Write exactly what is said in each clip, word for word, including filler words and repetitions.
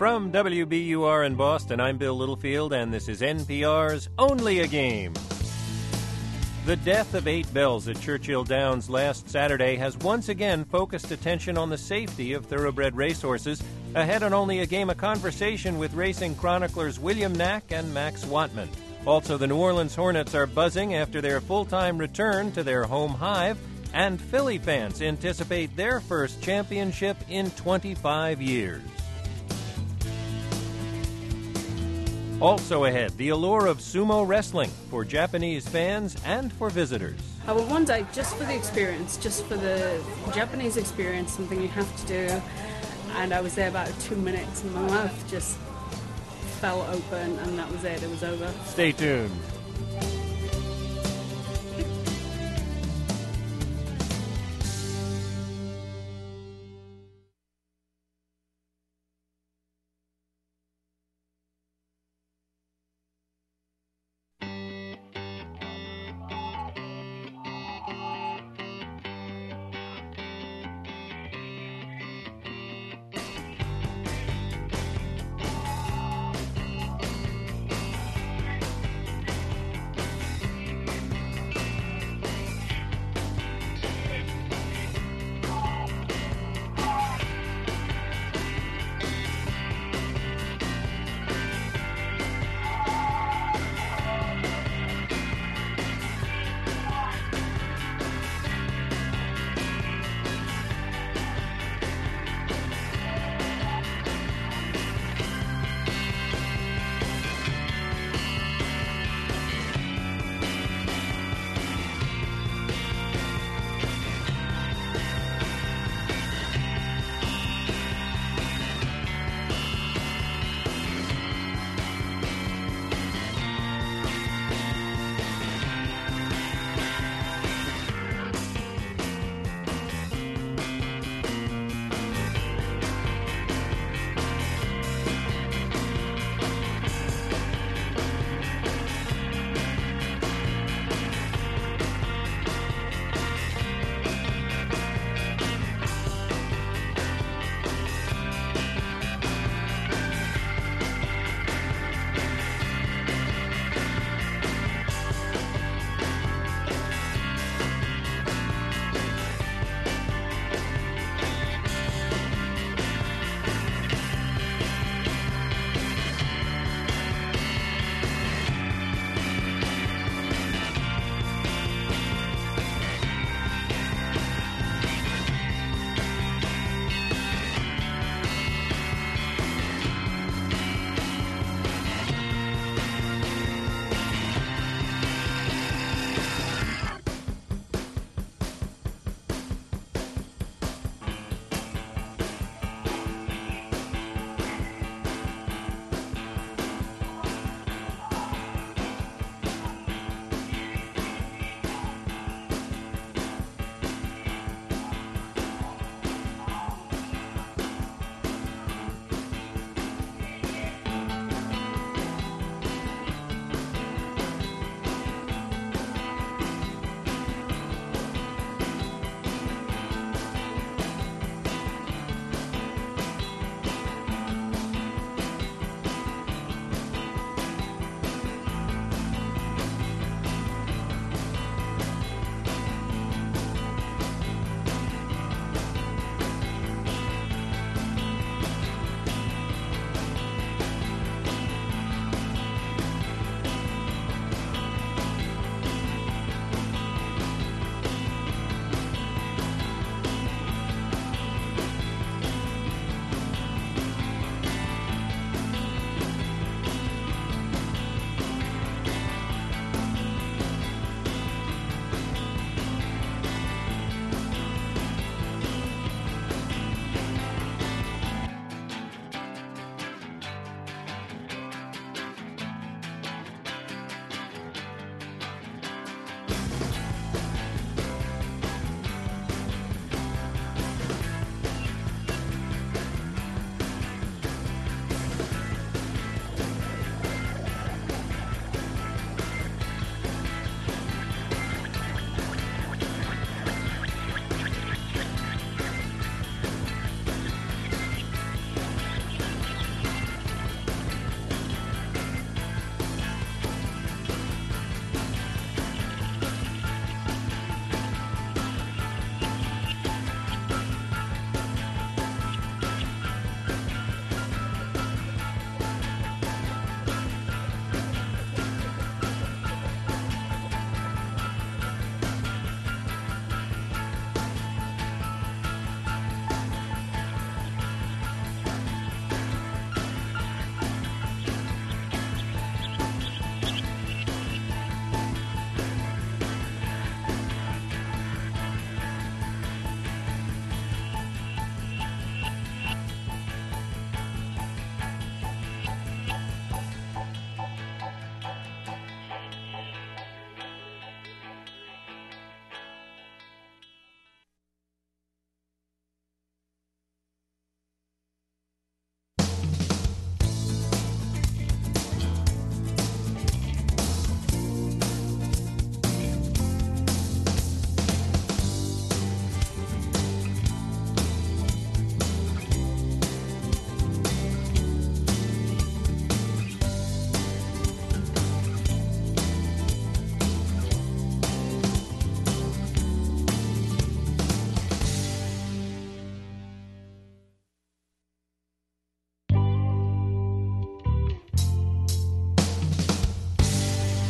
From W B U R in Boston, I'm Bill Littlefield, and this is N P R's Only a Game. The death of eight bells at Churchill Downs last Saturday has once again focused attention on the safety of thoroughbred racehorses. Ahead on Only a Game, a conversation with racing chroniclers William Knack and Max Wattman. Also, the New Orleans Hornets are buzzing after their full-time return to their home hive, and Philly fans anticipate their first championship in twenty-five years. Also ahead, the allure of sumo wrestling for Japanese fans and for visitors. I will one day, just for the experience, just for the Japanese experience, something you have to do. And I was there about two minutes and my mouth just fell open and that was it, it was over. Stay tuned.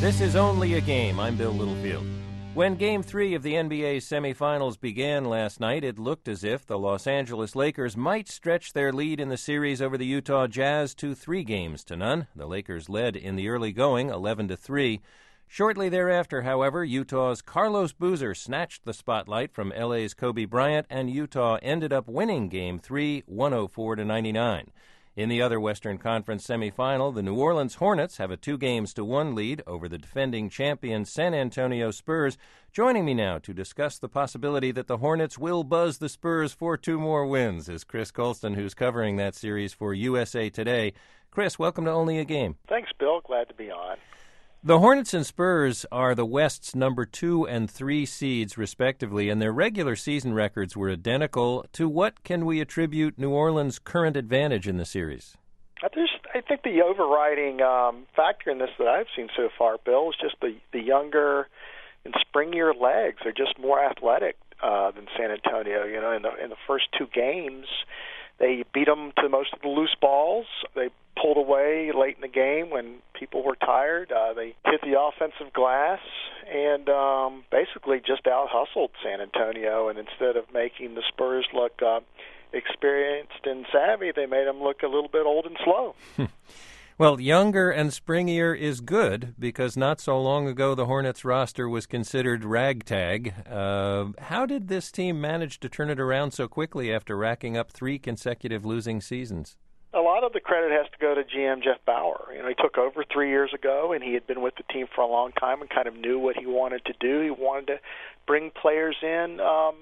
This is Only a Game. I'm Bill Littlefield. When Game three of the N B A's semifinals began last night, it looked as if the Los Angeles Lakers might stretch their lead in the series over the Utah Jazz to three games to none. The Lakers led in the early going, eleven to three. Shortly thereafter, however, Utah's Carlos Boozer snatched the spotlight from L A's Kobe Bryant, and Utah ended up winning Game three, one oh four to ninety-nine. In the other Western Conference semifinal, the New Orleans Hornets have a two games to one lead over the defending champion San Antonio Spurs. Joining me now to discuss the possibility that the Hornets will buzz the Spurs for two more wins is Chris Colston, who's covering that series for U S A Today. Chris, welcome to Only a Game. Thanks, Bill. Glad to be on. The Hornets and Spurs are the West's number two and three seeds, respectively, and their regular season records were identical. To what can we attribute New Orleans' current advantage in the series? I, just, I think the overriding um, factor in this that I've seen so far, Bill, is just the, the younger and springier legs. They're just more athletic uh, than San Antonio. You know, in the in the first two games, they beat them to most of the loose balls. They pulled away late in the game when people were tired. Uh, they hit the offensive glass and um, basically just out-hustled San Antonio. And instead of making the Spurs look uh, experienced and savvy, they made them look a little bit old and slow. Well, younger and springier is good because not so long ago the Hornets roster was considered ragtag. Uh, how did this team manage to turn it around so quickly after racking up three consecutive losing seasons? A lot of the credit has to go to G M Jeff Bauer. You know, he took over three years ago, and he had been with the team for a long time and kind of knew what he wanted to do. He wanted to bring players in um,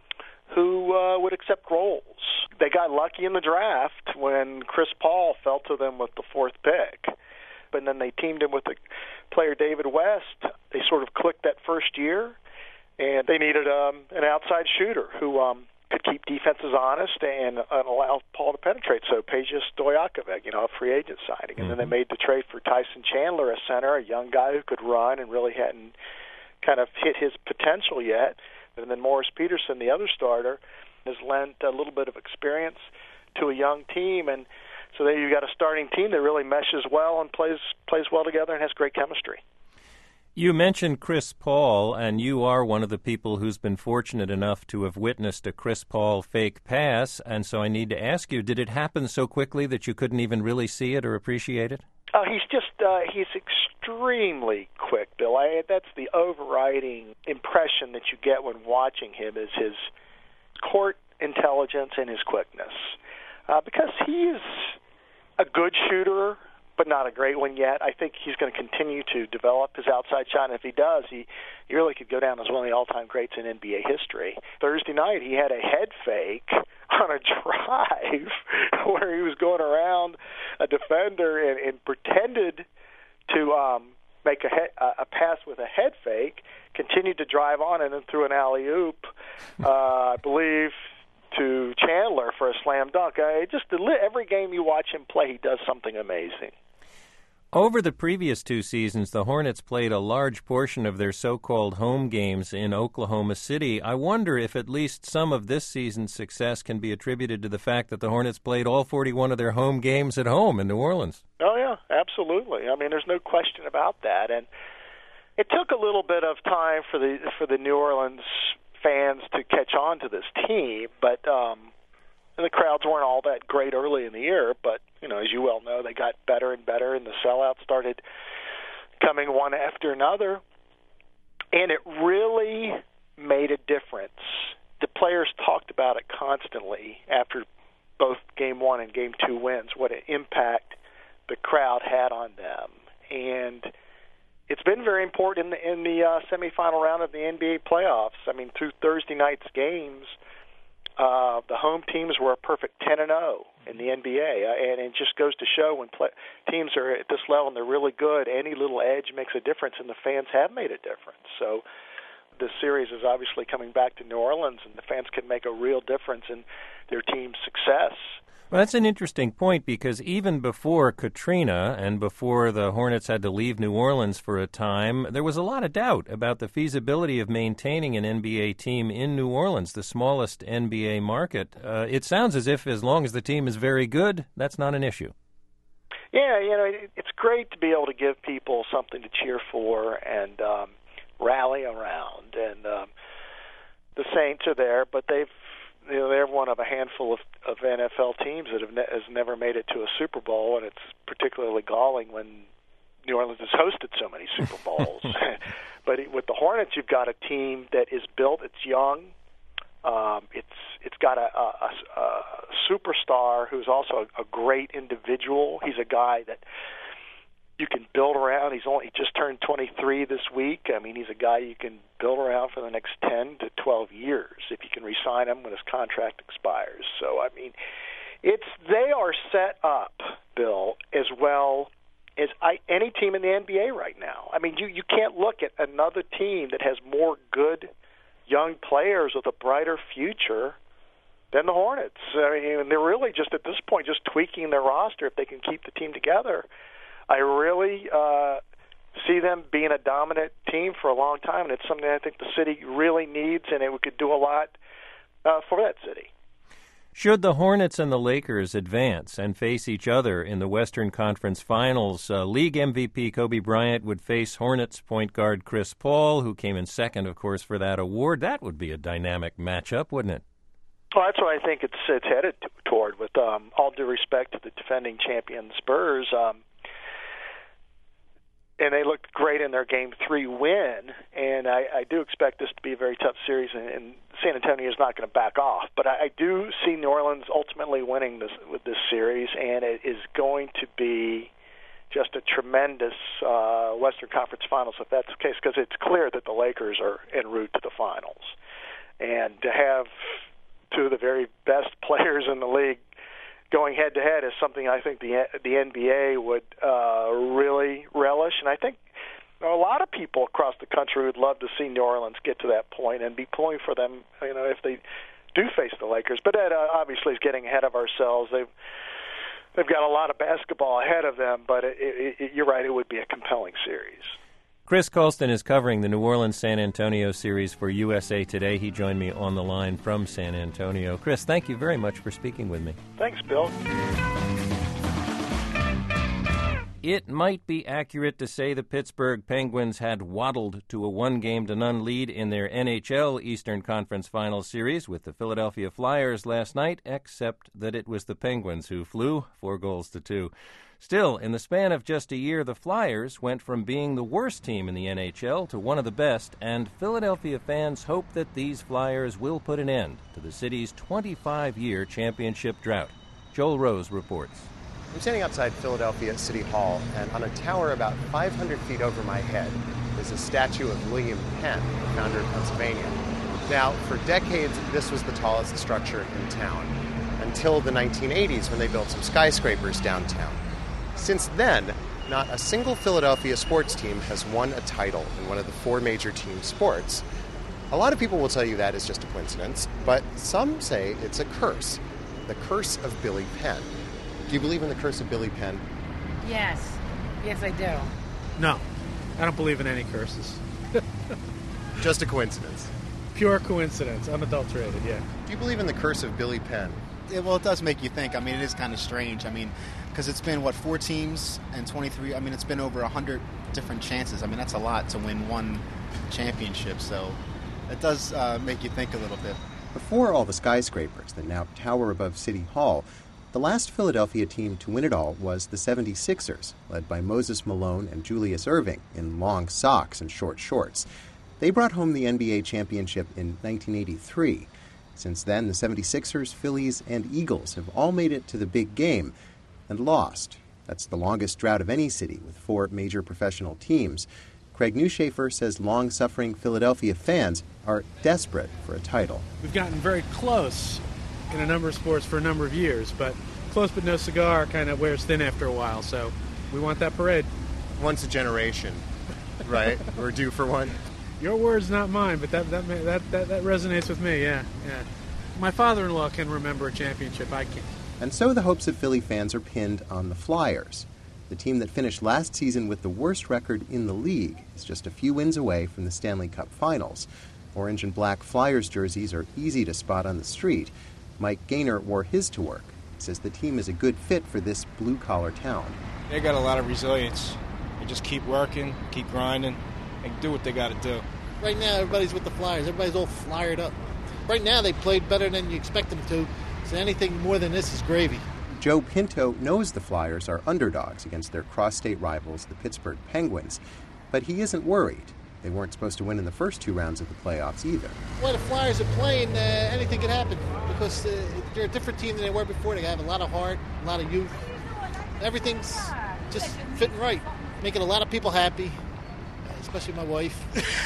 who uh, would accept roles. They got lucky in the draft when Chris Paul fell to them with the fourth pick. But then they teamed him with the player David West. They sort of clicked that first year, and they needed um, an outside shooter who um, could keep defenses honest and, and allow Paul to penetrate. So Peja Stojakovic, you know, a free agent signing. And mm-hmm. then they made the trade for Tyson Chandler, a center, a young guy who could run and really hadn't kind of hit his potential yet. And then Morris Peterson, the other starter, has lent a little bit of experience to a young team. And so there you got a starting team that really meshes well and plays plays well together and has great chemistry. You mentioned Chris Paul, and you are one of the people who's been fortunate enough to have witnessed a Chris Paul fake pass, and so I need to ask you, did it happen so quickly that you couldn't even really see it or appreciate it? Oh, he's just, uh, he's extremely quick, Bill. I, that's the overriding impression that you get when watching him is his court intelligence and his quickness. Uh, because he's a good shooter, but not a great one yet. I think he's going to continue to develop his outside shot, and if he does, he, he really could go down as one of the all-time greats in N B A history. Thursday night, he had a head fake on a drive where he was going around a defender and, and pretended to um, make a, he- a pass with a head fake, continued to drive on, and then threw an alley-oop, uh, I believe, to Chandler for a slam dunk. Uh, just every game you watch him play, he does something amazing. Over the previous two seasons, the Hornets played a large portion of their so-called home games in Oklahoma City. I wonder if at least some of this season's success can be attributed to the fact that the Hornets played all forty-one of their home games at home in New Orleans. Oh, yeah, absolutely. I mean, there's no question about that. And it took a little bit of time for the for the New Orleans fans to catch on to this team, but um, the crowds weren't all that great early in the year, but, you know, as you well know, they got better and better, and the sellouts started coming one after another, and it really made a difference. The players talked about it constantly after both Game one and Game two wins, what an impact the crowd had on them, and it's been very important in the, in the uh, semifinal round of the N B A playoffs. I mean, through Thursday night's games, uh, the home teams were a perfect ten and oh in the N B A, uh, and it just goes to show when play, teams are at this level and they're really good, any little edge makes a difference, and the fans have made a difference. So this series is obviously coming back to New Orleans, and the fans can make a real difference in their team's success. Well, that's an interesting point because even before Katrina and before the Hornets had to leave New Orleans for a time, there was a lot of doubt about the feasibility of maintaining an N B A team in New Orleans, the smallest N B A market. Uh, it sounds as if as long as the team is very good, that's not an issue. Yeah, you know, it, it's great to be able to give people something to cheer for and um, rally around. And um, the Saints are there, but they've you know they're one of a handful of, of N F L teams that have ne- has never made it to a Super Bowl, and it's particularly galling when New Orleans has hosted so many Super Bowls. But with the Hornets, you've got a team that is built. It's young. Um, it's it's got a, a, a, a superstar who's also a, a great individual. He's a guy that you can build around. He's only he just turned twenty-three this week. I mean, he's a guy you can build around for the next ten to twelve years if you can re-sign him when his contract expires. So, I mean, it's they are set up, Bill, as well as I, any team in the N B A right now. I mean, you, you can't look at another team that has more good young players with a brighter future than the Hornets. I mean, they're really just at this point just tweaking their roster if they can keep the team together. I really uh, see them being a dominant team for a long time, and it's something I think the city really needs, and it could do a lot uh, for that city. Should the Hornets and the Lakers advance and face each other in the Western Conference Finals, uh, League M V P Kobe Bryant would face Hornets point guard Chris Paul, who came in second, of course, for that award. That would be a dynamic matchup, wouldn't it? Well, that's what I think it's, it's headed t- toward, with um, all due respect to the defending champion Spurs. Um, and they looked great in their Game three win, and I, I do expect this to be a very tough series, and, and San Antonio is not going to back off. But I, I do see New Orleans ultimately winning this with this series, and it is going to be just a tremendous uh, Western Conference Finals if that's the case, because it's clear that the Lakers are en route to the finals. And to have two of the very best players in the league going head-to-head is something I think the the N B A would uh, really relish. And I think a lot of people across the country would love to see New Orleans get to that point and be pulling for them, you know, if they do face the Lakers. But that uh, obviously is getting ahead of ourselves. They've they've got a lot of basketball ahead of them, but it, it, it, you're right, it would be a compelling series. Chris Colston is covering the New Orleans-San Antonio series for U S A Today. He joined me on the line from San Antonio. Chris, thank you very much for speaking with me. Thanks, Bill. It might be accurate to say the Pittsburgh Penguins had waddled to a one-game-to-none lead in their N H L Eastern Conference Finals series with the Philadelphia Flyers last night, except that it was the Penguins who flew four goals to two. Still, in the span of just a year, the Flyers went from being the worst team in the N H L to one of the best, and Philadelphia fans hope that these Flyers will put an end to the city's twenty-five-year championship drought. Joel Rose reports. I'm standing outside Philadelphia City Hall, and on a tower about five hundred feet over my head is a statue of William Penn, the founder of Pennsylvania. Now, for decades, this was the tallest structure in town, until the nineteen eighties when they built some skyscrapers downtown. Since then, not a single Philadelphia sports team has won a title in one of the four major team sports. A lot of people will tell you that is just a coincidence, but some say it's a curse, the curse of Billy Penn. Do you believe in the curse of Billy Penn? Yes. Yes, I do. No, I don't believe in any curses. Just a coincidence. Pure coincidence, unadulterated, yeah. Do you believe in the curse of Billy Penn? Yeah, well, it does make you think. I mean, it is kind of strange. I mean, because it's been, what, four teams and twenty-three? I mean, it's been over one hundred different chances. I mean, that's a lot to win one championship, so it does uh, make you think a little bit. Before all the skyscrapers that now tower above City Hall, the last Philadelphia team to win it all was the seventy-sixers, led by Moses Malone and Julius Erving in long socks and short shorts. They brought home the N B A championship in nineteen eighty-three. Since then, the seventy-sixers, Phillies, and Eagles have all made it to the big game and lost. That's the longest drought of any city with four major professional teams. Craig Newshafer says long-suffering Philadelphia fans are desperate for a title. We've gotten very close in a number of sports for a number of years, but close but no cigar kind of wears thin after a while, so we want that parade. Once a generation, right? We're due for one. Your words, not mine, but that that that that, that resonates with me, yeah, yeah. My father-in-law can remember a championship, I can't. And so the hopes of Philly fans are pinned on the Flyers. The team that finished last season with the worst record in the league is just a few wins away from the Stanley Cup Finals. Orange and black Flyers jerseys are easy to spot on the street. Mike Gaynor wore his to work. says the team is a good fit for this blue-collar town. They got a lot of resilience. They just keep working, keep grinding, and do what they got to do. Right now, everybody's with the Flyers. Everybody's all flyered up. Right now, they played better than you expect them to, so anything more than this is gravy. Joe Pinto knows the Flyers are underdogs against their cross-state rivals, the Pittsburgh Penguins, but he isn't worried. They weren't supposed to win in the first two rounds of the playoffs either. Well, the Flyers are playing, uh, anything could happen because uh, they're a different team than they were before. They have a lot of heart, a lot of youth. Everything's just fitting right, making a lot of people happy, especially my wife.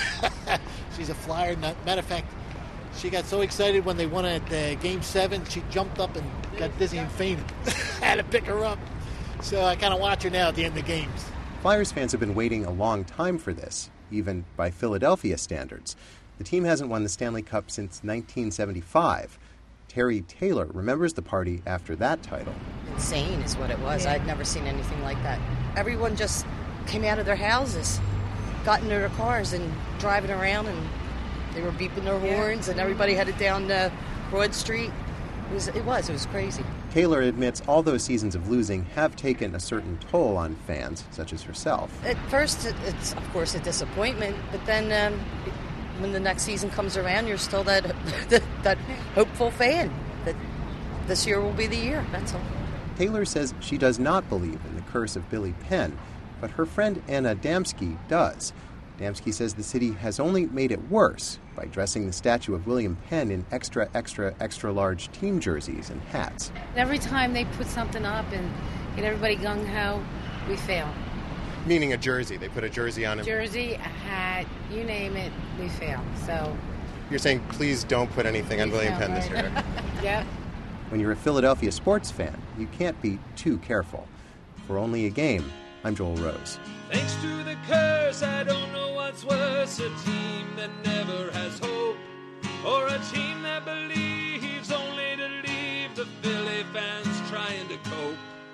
She's a Flyer. Matter of fact, she got so excited when they won at uh, Game seven, she jumped up and got dizzy and fainted. I had to pick her up. So I kind of watch her now at the end of the games. Flyers fans have been waiting a long time for this, even by Philadelphia standards. The team hasn't won the Stanley Cup since nineteen seventy-five. Terry Taylor remembers the party after that title. Insane is what it was. Yeah. I'd never seen anything like that. Everyone just came out of their houses, got into their cars and driving around, and they were beeping their Yeah. horns, and everybody headed down uh, Broad Street. It was, it was, it was crazy. Taylor admits all those seasons of losing have taken a certain toll on fans, such as herself. At first, it- it's of course a disappointment, but then um, when the next season comes around, you're still that, that that hopeful fan that this year will be the year. That's all. Taylor says she does not believe in the curse of Billy Penn, but her friend Anna Damsky does. Damsky says the city has only made it worse by dressing the statue of William Penn in extra, extra, extra large team jerseys and hats. Every time they put something up and get everybody gung-ho, we fail. Meaning a jersey. They put a jersey on him. Jersey, a hat, you name it, we fail. So, You're saying please don't put anything on William Yeah, Penn this right. year. yeah. When you're a Philadelphia sports fan, you can't be too careful. For Only a Game, I'm Joel Rose. Thanks to the curse, I don't know what's worse, a team that never has hope, or a team that believes only to leave the Philly fans trying to cope.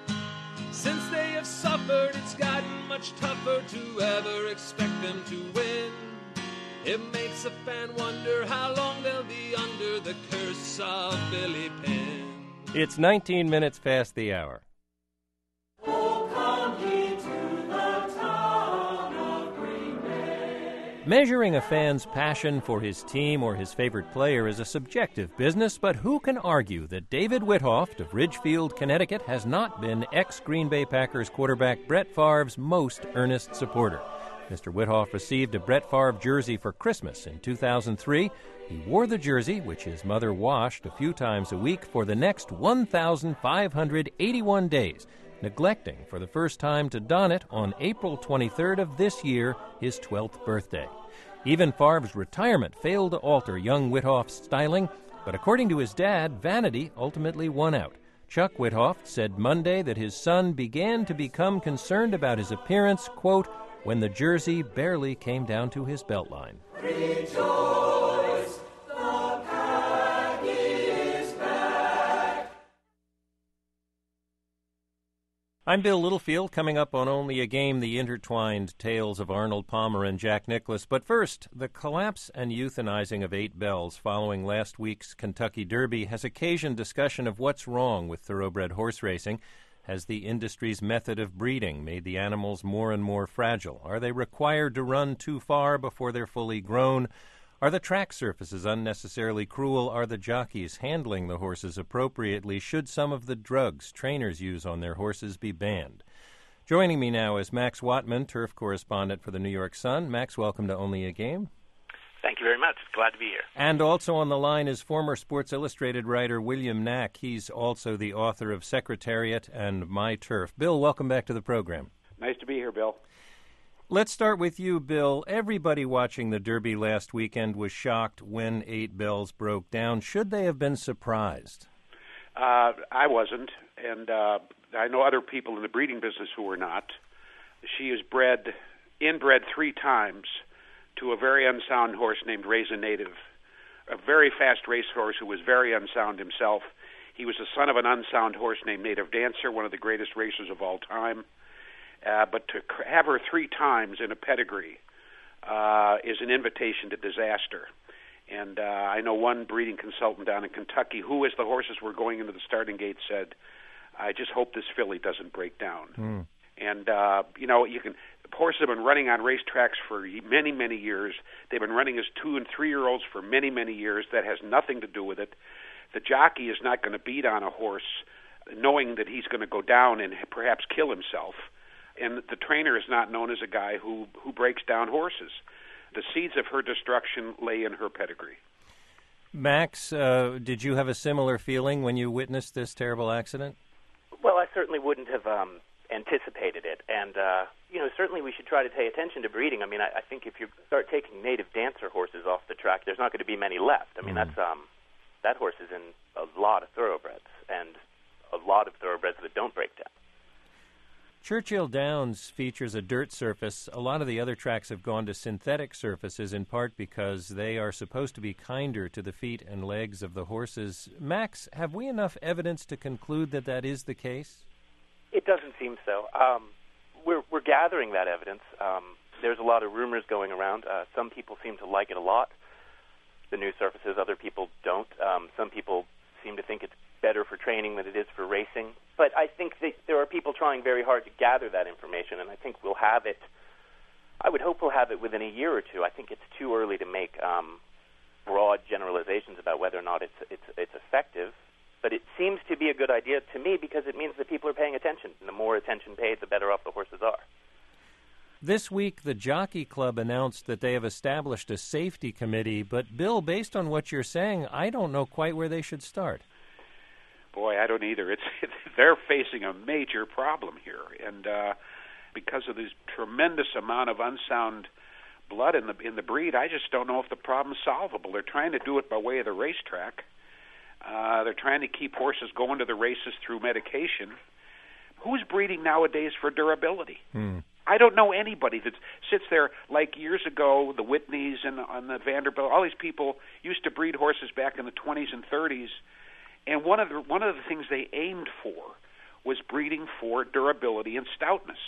Since they have suffered, it's gotten much tougher to ever expect them to win. It makes a fan wonder how long they'll be under the curse of Billy Penn. It's nineteen minutes past the hour. Measuring a fan's passion for his team or his favorite player is a subjective business, but who can argue that David Whithoft of Ridgefield, Connecticut, has not been ex-Green Bay Packers quarterback Brett Favre's most earnest supporter? Mister Whithoft received a Brett Favre jersey for Christmas in two thousand three. He wore the jersey, which his mother washed a few times a week, for the next one thousand five hundred eighty-one days, neglecting for the first time to don it on April twenty-third of this year, his twelfth birthday. Even Favre's retirement failed to alter young Whithoft's styling, but according to his dad, vanity ultimately won out. Chuck Whithoft said Monday that his son began to become concerned about his appearance, quote, when the jersey barely came down to his belt line. Rejoice, the pack is back. I'm Bill Littlefield, coming up on Only a Game, the intertwined tales of Arnold Palmer and Jack Nicklaus. But first, the collapse and euthanizing of eight bells following last week's Kentucky Derby has occasioned discussion of what's wrong with thoroughbred horse racing. Has the industry's method of breeding made the animals more and more fragile? Are they required to run too far before they're fully grown? Are the track surfaces unnecessarily cruel? Are the jockeys handling the horses appropriately? Should some of the drugs trainers use on their horses be banned? Joining me now is Max Wattman, turf correspondent for the New York Sun. Max, welcome to Only a Game. Thank you very much. Glad to be here. And also on the line is former Sports Illustrated writer William Knack. He's also the author of Secretariat and My Turf. Bill, welcome back to the program. Nice to be here, Bill. Let's start with you, Bill. Everybody watching the Derby last weekend was shocked when Eight Bells broke down. Should they have been surprised? Uh, I wasn't, and uh, I know other people in the breeding business who were not. She is bred, inbred three times to a very unsound horse named Raisin Native, a very fast racehorse who was very unsound himself. He was the son of an unsound horse named Native Dancer, one of the greatest racers of all time. Uh, but to have her three times in a pedigree uh, is an invitation to disaster. And uh, I know one breeding consultant down in Kentucky who, as the horses were going into the starting gate, said, I just hope this filly doesn't break down. Mm. And, uh, you know, you can horses have been running on racetracks for many, many years. They've been running as two- and three-year-olds for many, many years. That has nothing to do with it. The jockey is not going to beat on a horse knowing that he's going to go down and perhaps kill himself. And the trainer is not known as a guy who, who breaks down horses. The seeds of her destruction lay in her pedigree. Max, uh, did you have a similar feeling when you witnessed this terrible accident? Well, I certainly wouldn't have um, anticipated it. And, uh, you know, certainly we should try to pay attention to breeding. I mean, I, I think if you start taking native dancer horses off the track, there's not going to be many left. I mean, mm. that's um, that horse is in a lot of thoroughbreds and a lot of thoroughbreds that don't break down. Churchill Downs features a dirt surface. A lot of the other tracks have gone to synthetic surfaces, in part because they are supposed to be kinder to the feet and legs of the horses. Max, have we enough evidence to conclude that that is the case? It doesn't seem so. Um, we're, we're gathering that evidence. Um, there's a lot of rumors going around. Uh, some people seem to like it a lot, the new surfaces. Other people don't. Um, some people seem to think it's better for training than it is for racing. But I think that there are people trying very hard to gather that information, and I think we'll have it, I would hope we'll have it within a year or two. I think it's too early to make um, broad generalizations about whether or not it's, it's, it's effective. But it seems to be a good idea to me because it means that people are paying attention. And the more attention paid, the better off the horses are. This week, the Jockey Club announced that they have established a safety committee. But, Bill, based on what you're saying, I don't know quite where they should start. Boy, I don't either. It's they're facing a major problem here, and uh, because of this tremendous amount of unsound blood in the in the breed, I just don't know if the problem's solvable. They're trying to do it by way of the racetrack. Uh, they're trying to keep horses going to the races through medication. Who's breeding nowadays for durability? Hmm. I don't know anybody that sits there like years ago. The Whitneys and, and the Vanderbilt, all these people used to breed horses back in the twenties and thirties. And one of the one of the things they aimed for was breeding for durability and stoutness.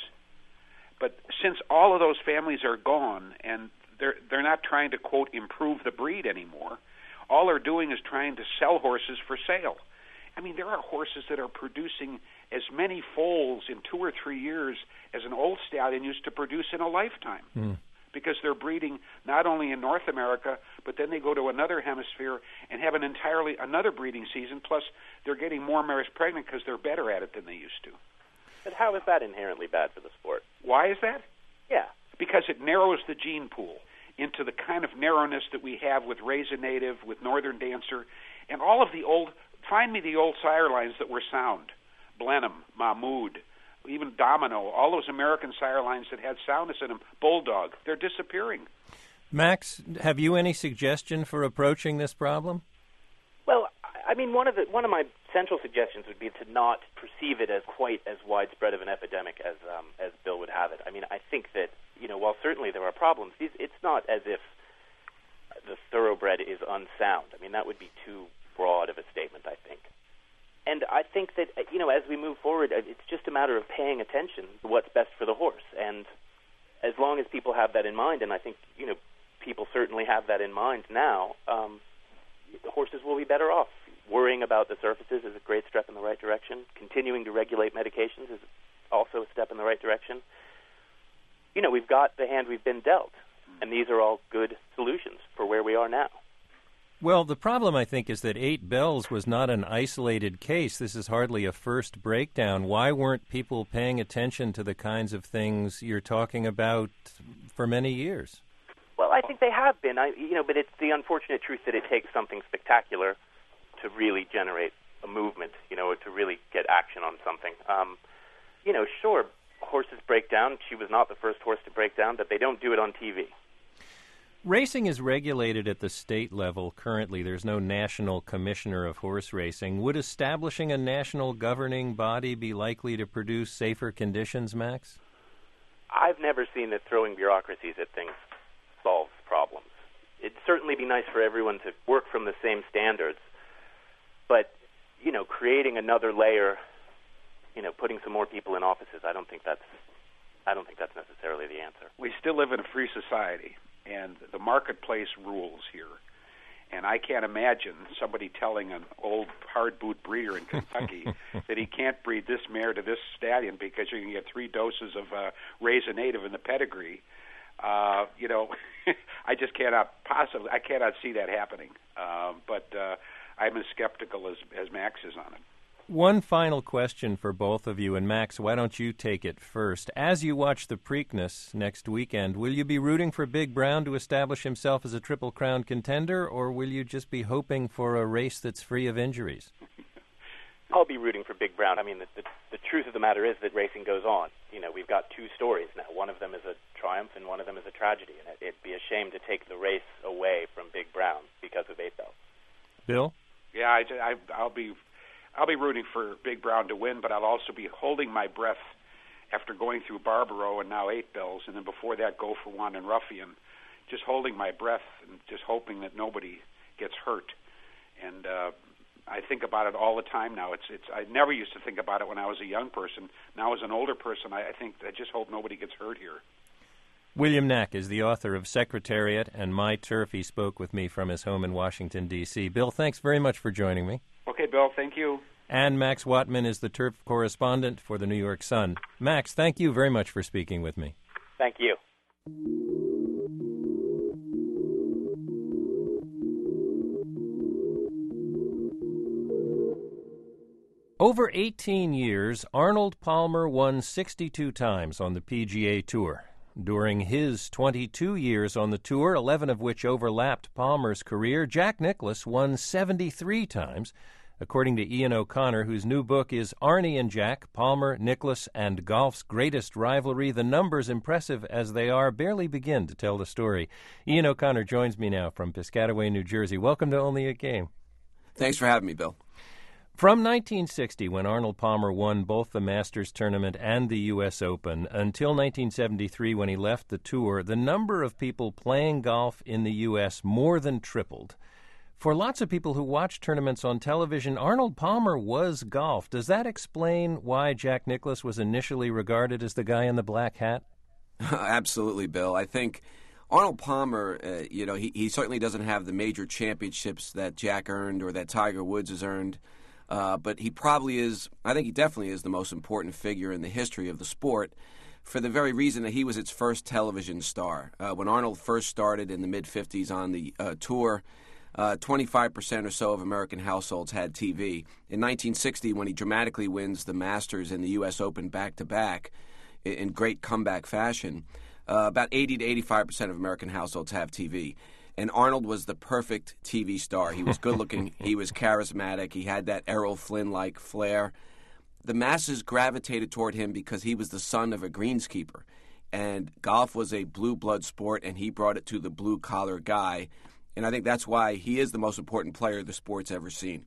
But since all of those families are gone and they're they're not trying to, quote, improve the breed anymore, all they're doing is trying to sell horses for sale. I mean, there are horses that are producing as many foals in two or three years as an old stallion used to produce in a lifetime. Mm. Because they're breeding not only in North America, but then they go to another hemisphere and have an entirely another breeding season. Plus, they're getting more mares pregnant because they're better at it than they used to. But how is that inherently bad for the sport? Why is that? Yeah. Because it narrows the gene pool into the kind of narrowness that we have with Raisin Native, with Northern Dancer, and all of the old, find me the old sire lines that were sound. Blenheim, Mahmoud, even Domino, all those American sire lines that had soundness in them, Bulldog, they're disappearing. Max, have you any suggestion for approaching this problem? Well, I mean, one of the, one of my central suggestions would be to not perceive it as quite as widespread of an epidemic as um, as Bill would have it. I mean, I think that, you know, while certainly there are problems, it's not as if the thoroughbred is unsound. I mean, that would be too broad of a statement, I think. And I think that, you know, as we move forward, it's just a matter of paying attention to what's best for the horse. And as long as people have that in mind, and I think, you know, people certainly have that in mind now, um, the horses will be better off. Worrying about the surfaces is a great step in the right direction. Continuing to regulate medications is also a step in the right direction. You know, we've got the hand we've been dealt, and these are all good solutions for where we are now. Well, the problem, I think, is that Eight Bells was not an isolated case. This is hardly a first breakdown. Why weren't people paying attention to the kinds of things you're talking about for many years? Well, I think they have been. I, you know, but it's the unfortunate truth that it takes something spectacular to really generate a movement, you know, to really get action on something. Um, you know, sure, horses break down. She was not the first horse to break down, but they don't do it on T V. Racing is regulated at the state level currently. There's no national commissioner of horse racing. Would establishing a national governing body be likely to produce safer conditions, Max? I've never seen that throwing bureaucracies at things solves problems. It'd certainly be nice for everyone to work from the same standards, but, you know, creating another layer, you know, putting some more people in offices, I don't think that's, I don't think that's necessarily the answer. We still live in a free society, and the marketplace rules here. And I can't imagine somebody telling an old hard boot breeder in Kentucky that he can't breed this mare to this stallion because you can get three doses of uh, Raisin Native in the pedigree. Uh, you know, I just cannot possibly, I cannot see that happening. Uh, but uh, I'm as skeptical as, as Max is on it. One final question for both of you, and Max, why don't you take it first? As you watch the Preakness next weekend, will you be rooting for Big Brown to establish himself as a Triple Crown contender, or will you just be hoping for a race that's free of injuries? I'll be rooting for Big Brown. I mean, the, the, the truth of the matter is that racing goes on. You know, we've got two stories now. One of them is a triumph, and one of them is a tragedy. And it, it'd be a shame to take the race away from Big Brown because of Eight Bells. Bill? Yeah, I, I, I'll be... I'll be rooting for Big Brown to win, but I'll also be holding my breath after going through Barbaro and now Eight Bells, and then before that Go for One and Ruffian, just holding my breath and just hoping that nobody gets hurt. And uh, I think about it all the time now. It's it's. I never used to think about it when I was a young person. Now as an older person, I, I think I just hope nobody gets hurt here. William Knack is the author of Secretariat and My Turf. He spoke with me from his home in Washington, D C Bill, thanks very much for joining me. Okay, Bill, thank you. And Max Wattman is the turf correspondent for the New York Sun. Max, thank you very much for speaking with me. Thank you. Over eighteen years, Arnold Palmer won sixty-two times on the P G A Tour. During his twenty-two years on the tour, eleven of which overlapped Palmer's career, Jack Nicklaus won seventy-three times. According to Ian O'Connor, whose new book is Arnie and Jack, Palmer, Nicklaus, and Golf's Greatest Rivalry, the numbers, impressive as they are, barely begin to tell the story. Ian O'Connor joins me now from Piscataway, New Jersey. Welcome to Only a Game. Thanks for having me, Bill. From nineteen sixty, when Arnold Palmer won both the Masters Tournament and the U S Open, until nineteen seventy-three, when he left the tour, the number of people playing golf in the U S more than tripled. For lots of people who watch tournaments on television, Arnold Palmer was golf. Does that explain why Jack Nicklaus was initially regarded as the guy in the black hat? Absolutely, Bill. I think Arnold Palmer, uh, you know, he, he certainly doesn't have the major championships that Jack earned or that Tiger Woods has earned. Uh, but he probably is, I think he definitely is the most important figure in the history of the sport for the very reason that he was its first television star. Uh, when Arnold first started in the mid-fifties on the uh, tour, uh, twenty-five percent or so of American households had T V. In nineteen sixty, when he dramatically wins the Masters and the U S Open back-to-back in, in great comeback fashion, uh, about eighty to eighty-five percent of American households have T V. And Arnold was the perfect T V star. He was good-looking. He was charismatic. He had that Errol Flynn-like flair. The masses gravitated toward him because he was the son of a greenskeeper. And golf was a blue-blood sport, and he brought it to the blue-collar guy. And I think that's why he is the most important player the sport's ever seen.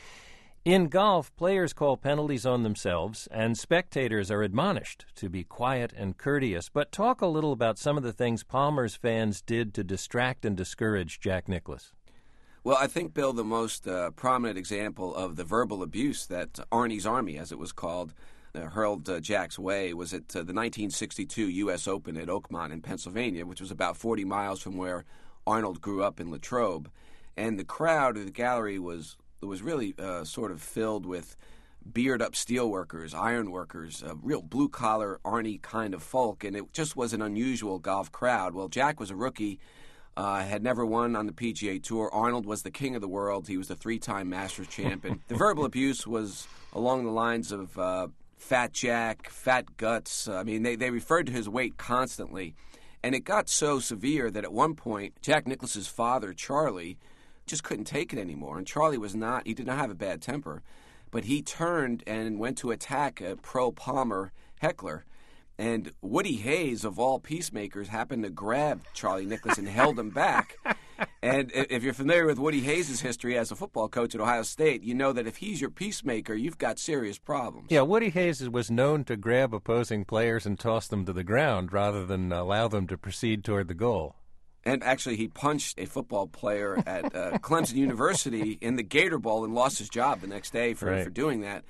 In golf, players call penalties on themselves, and spectators are admonished to be quiet and courteous. But talk a little about some of the things Palmer's fans did to distract and discourage Jack Nicklaus. Well, I think, Bill, the most uh, prominent example of the verbal abuse that Arnie's Army, as it was called, uh, hurled uh, Jack's way was at uh, the nineteen sixty-two U S Open at Oakmont in Pennsylvania, which was about forty miles from where Arnold grew up in Latrobe. And the crowd, or the gallery, was was really uh, sort of filled with beard-up steelworkers, iron workers, uh, real blue-collar Arnie kind of folk, and it just was an unusual golf crowd. Well, Jack was a rookie, uh, had never won on the P G A Tour. Arnold was the king of the world. He was the three-time Masters champion. The verbal abuse was along the lines of uh, Fat Jack, Fat Guts. Uh, I mean, they, they referred to his weight constantly, and it got so severe that at one point, Jack Nicklaus's father, Charlie, just couldn't take it anymore. And Charlie was not, he did not have a bad temper, but he turned and went to attack a pro-Palmer heckler. And Woody Hayes, of all peacemakers, happened to grab Charlie Nicklaus and held him back. And if you're familiar with Woody Hayes' history as a football coach at Ohio State, you know that if he's your peacemaker, you've got serious problems. Yeah, Woody Hayes was known to grab opposing players and toss them to the ground rather than allow them to proceed toward the goal. And actually, he punched a football player at uh, Clemson University in the Gator Bowl and lost his job the next day for, right. for doing that.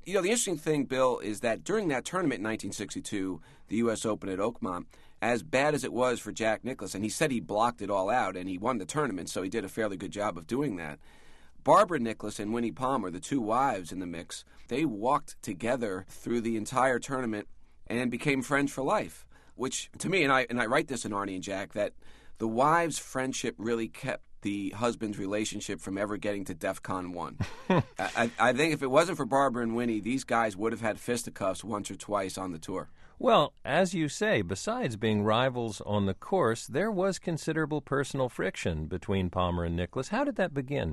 you know, the interesting thing, Bill, is that during that tournament in nineteen sixty-two, the U S Open at Oakmont, as bad as it was for Jack Nicklaus, and he said he blocked it all out, and he won the tournament, so he did a fairly good job of doing that. Barbara Nicklaus and Winnie Palmer, the two wives in the mix, they walked together through the entire tournament and became friends for life, which to me, and I and I write this in Arnie and Jack, that the wives' friendship really kept the husband's relationship from ever getting to DEFCON one. I, I think if it wasn't for Barbara and Winnie, these guys would have had fisticuffs once or twice on the tour. Well, as you say, besides being rivals on the course, there was considerable personal friction between Palmer and Nicklaus. How did that begin?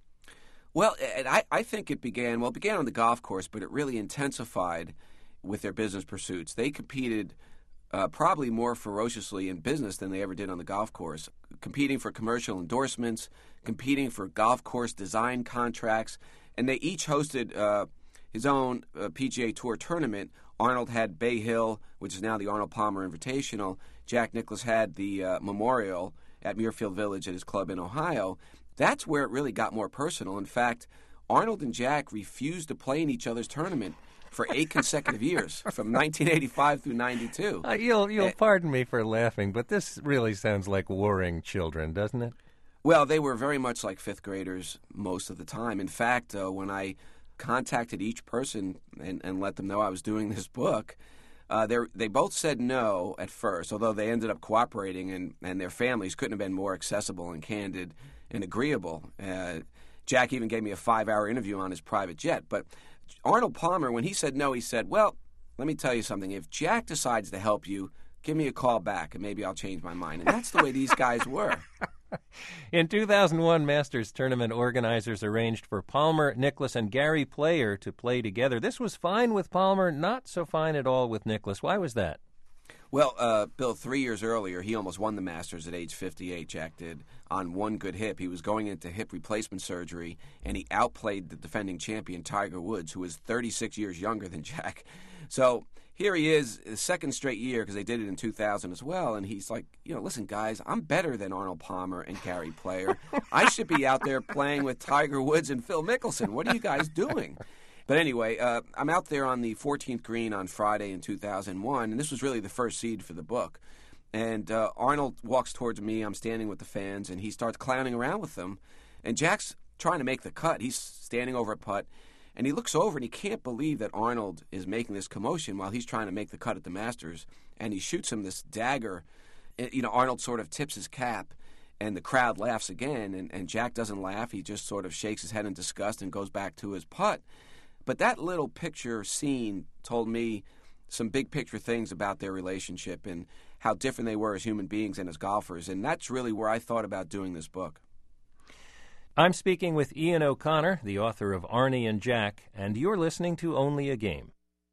Well, I, I think it began, well, it began on the golf course, but it really intensified with their business pursuits. They competed uh, probably more ferociously in business than they ever did on the golf course, competing for commercial endorsements, competing for golf course design contracts, and they each hosted uh, his own uh, P G A Tour tournament. Arnold had Bay Hill, which is now the Arnold Palmer Invitational. Jack Nicklaus had the uh, Memorial at Muirfield Village at his club in Ohio. That's where it really got more personal. In fact, Arnold and Jack refused to play in each other's tournament for eight consecutive years, from nineteen eighty-five through ninety-two. Uh, you'll you'll uh, pardon me for laughing, but this really sounds like warring children, doesn't it? Well, they were very much like fifth graders most of the time. In fact, uh, when I contacted each person and, and let them know I was doing this book, uh, they both said no at first, although they ended up cooperating, and, and their families couldn't have been more accessible and candid and agreeable. Uh, Jack even gave me a five-hour interview on his private jet. But Arnold Palmer, when he said no, he said, well, let me tell you something. If Jack decides to help you, give me a call back, and maybe I'll change my mind. And that's the way these guys were. In two thousand one, Masters tournament organizers arranged for Palmer, Nicklaus, and Gary Player to play together. This was fine with Palmer, not so fine at all with Nicklaus. Why was that? Well, uh, Bill, three years earlier, he almost won the Masters at age fifty-eight, Jack did, on one good hip. He was going into hip replacement surgery, and he outplayed the defending champion, Tiger Woods, who was thirty-six years younger than Jack. So here he is, the second straight year, because they did it in two thousand as well, and he's like, you know, listen, guys, I'm better than Arnold Palmer and Gary Player. I should be out there playing with Tiger Woods and Phil Mickelson. What are you guys doing? But anyway, uh, I'm out there on the fourteenth green on Friday in two thousand one, and this was really the first seed for the book. And uh, Arnold walks towards me. I'm standing with the fans, and he starts clowning around with them. And Jack's trying to make the cut. He's standing over a putt, and he looks over, and he can't believe that Arnold is making this commotion while he's trying to make the cut at the Masters. And he shoots him this dagger. You know, Arnold sort of tips his cap, and the crowd laughs again. And, and Jack doesn't laugh. He just sort of shakes his head in disgust and goes back to his putt. But that little picture scene told me some big picture things about their relationship and how different they were as human beings and as golfers. And that's really where I thought about doing this book. I'm speaking with Ian O'Connor, the author of Arnie and Jack, and you're listening to Only a Game.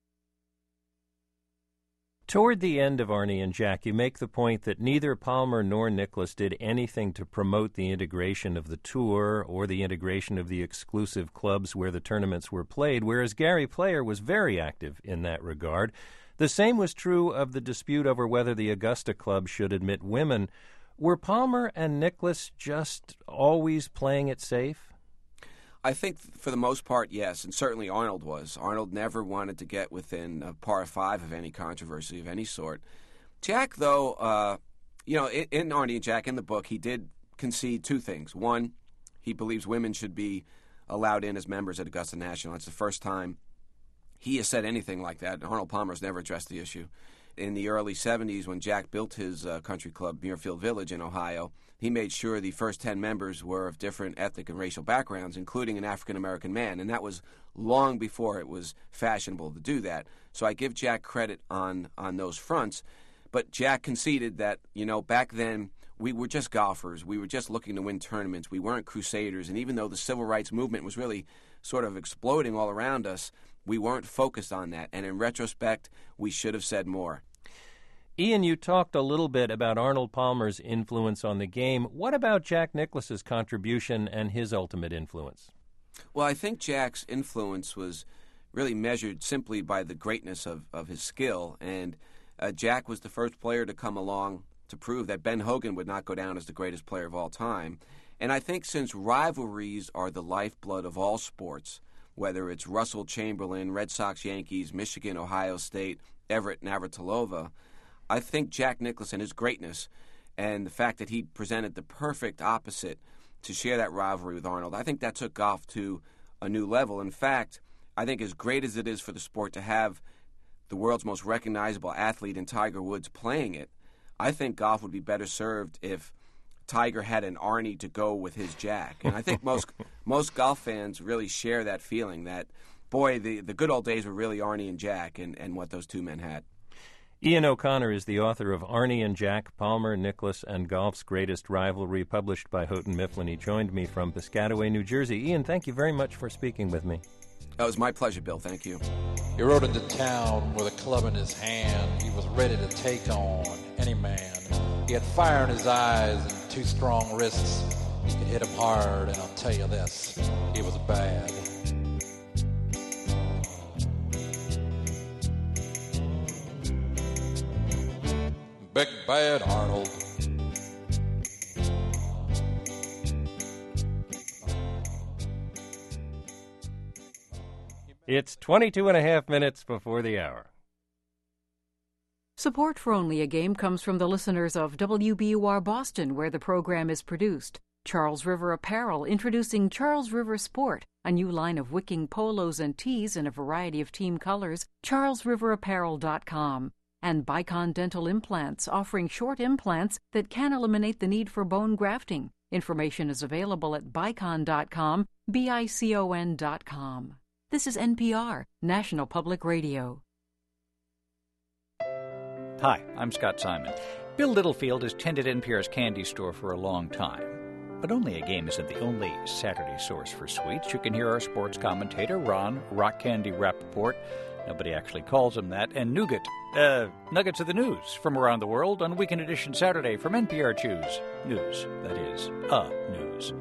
Toward the end of Arnie and Jack, you make the point that neither Palmer nor Nicklaus did anything to promote the integration of the tour or the integration of the exclusive clubs where the tournaments were played, whereas Gary Player was very active in that regard. The same was true of the dispute over whether the Augusta Club should admit women. Were Palmer and Nicklaus just always playing it safe? I think for the most part, yes, and certainly Arnold was. Arnold never wanted to get within a par five of any controversy of any sort. Jack, though, uh, you know, in, in Arnie and Jack, in the book, he did concede two things. One, he believes women should be allowed in as members at Augusta National. It's the first time he has said anything like that. Arnold Palmer's never addressed the issue. In the early seventies, when Jack built his uh, country club, Muirfield Village in Ohio, he made sure the first ten members were of different ethnic and racial backgrounds, including an African-American man, and that was long before it was fashionable to do that. So I give Jack credit on, on those fronts, but Jack conceded that, you know, back then we were just golfers. We were just looking to win tournaments. We weren't crusaders, and even though the civil rights movement was really sort of exploding all around us, we weren't focused on that, and in retrospect, we should have said more. Ian, you talked a little bit about Arnold Palmer's influence on the game. What about Jack Nicklaus's contribution and his ultimate influence? Well, I think Jack's influence was really measured simply by the greatness of, of his skill, and uh, Jack was the first player to come along to prove that Ben Hogan would not go down as the greatest player of all time. And I think since rivalries are the lifeblood of all sports, whether it's Russell Chamberlain, Red Sox, Yankees, Michigan, Ohio State, Everett, Navratilova. I think Jack Nicklaus and his greatness and the fact that he presented the perfect opposite to share that rivalry with Arnold, I think that took golf to a new level. In fact, I think as great as it is for the sport to have the world's most recognizable athlete in Tiger Woods playing it, I think golf would be better served if Tiger had an Arnie to go with his Jack. And I think most most golf fans really share that feeling that, boy, the, the good old days were really Arnie and Jack and, and what those two men had. Ian O'Connor is the author of Arnie and Jack, Palmer, Nicklaus, and Golf's Greatest Rivalry, published by Houghton Mifflin. He joined me from Piscataway, New Jersey. Ian, thank you very much for speaking with me. It was my pleasure, Bill. Thank you. He rode into town with a club in his hand. He was ready to take on any man. He had fire in his eyes and two strong wrists. He could hit him hard, and I'll tell you this, he was bad. Big Bad Arnold. It's twenty-two and a half minutes before the hour. Support for Only a Game comes from the listeners of W B U R Boston, where the program is produced. Charles River Apparel, introducing Charles River Sport, a new line of wicking polos and tees in a variety of team colors, charles river apparel dot com. And Bicon Dental Implants, offering short implants that can eliminate the need for bone grafting. Information is available at bicon dot com, B I C O N dot com. This is N P R, National Public Radio. Hi, I'm Scott Simon. Bill Littlefield has tended N P R's candy store for a long time. But Only a Game isn't the only Saturday source for sweets. You can hear our sports commentator, Ron Rock Candy Rappaport. Nobody actually calls him that. And Nougat, uh, Nuggets of the News from around the world on Weekend Edition Saturday from N P R Choose News. That is, uh, news.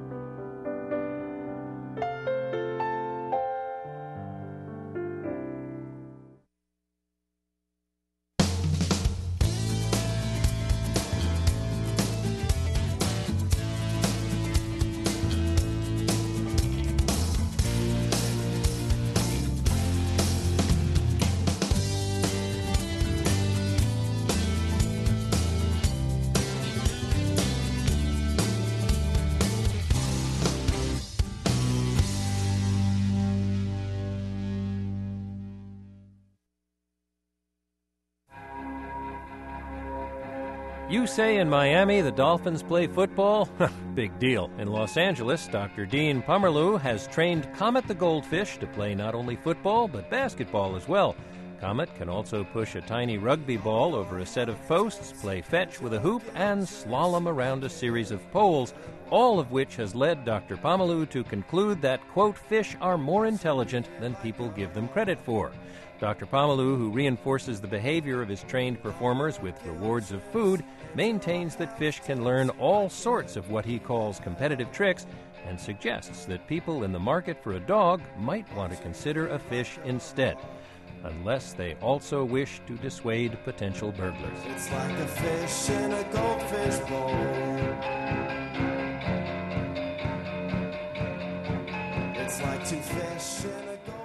You say in Miami the Dolphins play football? Big deal. In Los Angeles, Doctor Dean Pomerleau has trained Comet the goldfish to play not only football, but basketball as well. Comet can also push a tiny rugby ball over a set of posts, play fetch with a hoop, and slalom around a series of poles, all of which has led Doctor Pomerleau to conclude that, quote, fish are more intelligent than people give them credit for. Doctor Pomerleau, who reinforces the behavior of his trained performers with rewards of food, maintains that fish can learn all sorts of what he calls competitive tricks and suggests that people in the market for a dog might want to consider a fish instead, unless they also wish to dissuade potential burglars. It's like a fish in a goldfish bowl. It's like two fish in a goldfish bowl.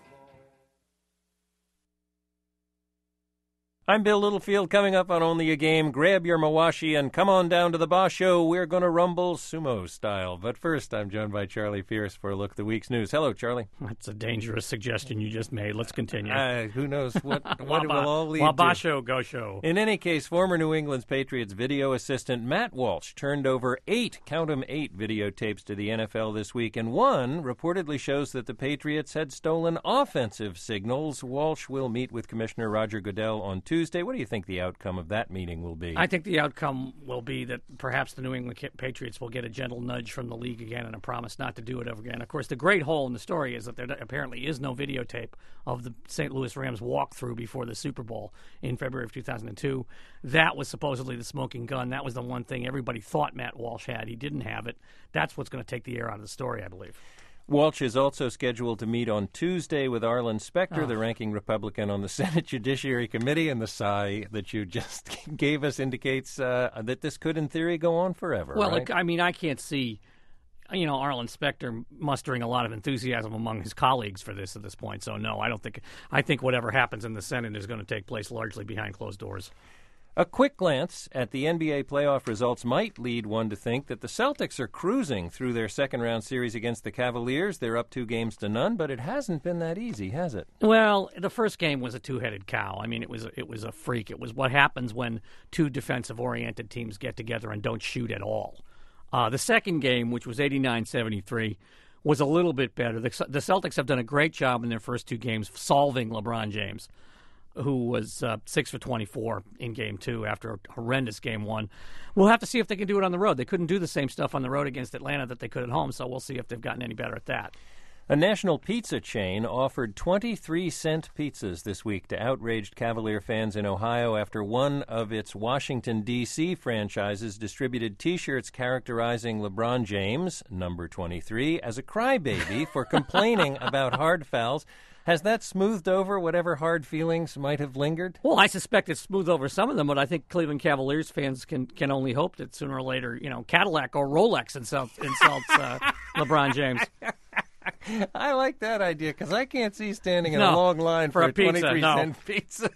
I'm Bill Littlefield. Coming up on Only a Game, grab your mawashi and come on down to the Boss Show. We're going to rumble sumo style. But first, I'm joined by Charlie Fierce for a look at the week's news. Hello, Charlie. That's a dangerous suggestion you just made. Let's continue. Uh, who knows what, what it will all lead Wabasho, to. go show. In any case, former New England's Patriots video assistant Matt Walsh turned over eight, count 'em, eight videotapes to the N F L this week, and one reportedly shows that the Patriots had stolen offensive signals. Walsh will meet with Commissioner Roger Goodell on Tuesday. Tuesday. What do you think the outcome of that meeting will be? I think the outcome will be that perhaps the New England Patriots will get a gentle nudge from the league again and a promise not to do it ever again. Of course, the great hole in the story is that there apparently is no videotape of the Saint Louis Rams walkthrough before the Super Bowl in February of two thousand two. That was supposedly the smoking gun. That was the one thing everybody thought Matt Walsh had. He didn't have it. That's what's going to take the air out of the story, I believe. Walsh is also scheduled to meet on Tuesday with Arlen Specter, oh. the ranking Republican on the Senate Judiciary Committee, and the sigh that you just gave us indicates uh, that this could, in theory, go on forever. Well, right? I mean, I can't see. you know, Arlen Specter mustering a lot of enthusiasm among his colleagues for this at this point. So, no, I don't think – I think whatever happens in the Senate is going to take place largely behind closed doors. A quick glance at the N B A playoff results might lead one to think that the Celtics are cruising through their second-round series against the Cavaliers. They're up two games to none, but it hasn't been that easy, has it? Well, the first game was a two-headed cow. I mean, it was it was a freak. It was what happens when two defensive-oriented teams get together and don't shoot at all. Uh, the second game, which was eighty-nine seventy-three, was a little bit better. The, the Celtics have done a great job in their first two games solving LeBron James, who was uh, six for twenty-four in game two after a horrendous game one. We'll have to see if they can do it on the road. They couldn't do the same stuff on the road against Atlanta that they could at home, so we'll see if they've gotten any better at that. A national pizza chain offered twenty-three cent pizzas this week to outraged Cavalier fans in Ohio after one of its Washington, D C franchises distributed T-shirts characterizing LeBron James, number twenty-three, as a crybaby for complaining about hard fouls. Has that smoothed over whatever hard feelings might have lingered? Well, I suspect it's smoothed over some of them, but I think Cleveland Cavaliers fans can, can only hope that sooner or later, you know, Cadillac or Rolex insults, insults uh, LeBron James. I like that idea because I can't see standing in no, a long line for, for a, a twenty-three cent no. pizza.